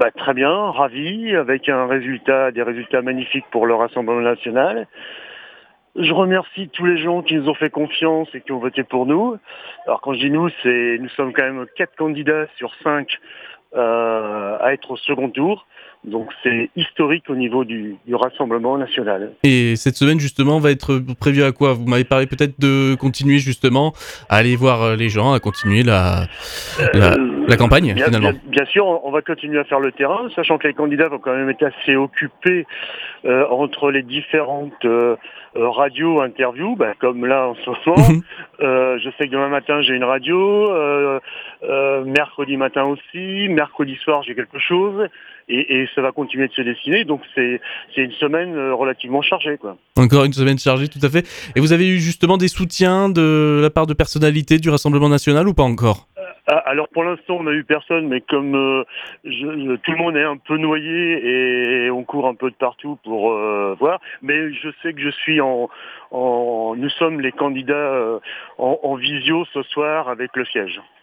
Très bien, ravi, avec des résultats magnifiques pour le Rassemblement national. Je remercie tous les gens qui nous ont fait confiance et qui ont voté pour nous. Alors quand je dis nous, nous sommes quand même 4 candidats sur 5 à être au second tour. Donc c'est historique au niveau du Rassemblement national. Et cette semaine, justement, va être prévue à quoi? Vous m'avez parlé peut-être de continuer, justement, à aller voir, les gens, à continuer la campagne, finalement? Bien sûr, on va continuer à faire le terrain, sachant que les candidats vont quand même être assez occupés entre les différentes radios, interviews, comme là en ce moment. Mmh. Je sais que demain matin j'ai une radio, mercredi matin aussi, mercredi soir j'ai quelque chose, et ça va continuer de se dessiner. Donc c'est une semaine relativement chargée, quoi. Encore une semaine chargée, tout à fait. Et vous avez eu justement des soutiens de la part de personnalités du Rassemblement national ou pas encore? Alors pour l'instant on n'a eu personne, mais comme tout le monde est un peu noyé et on court un peu de partout pour voir. Mais je sais que nous sommes les candidats en visio ce soir avec le siège.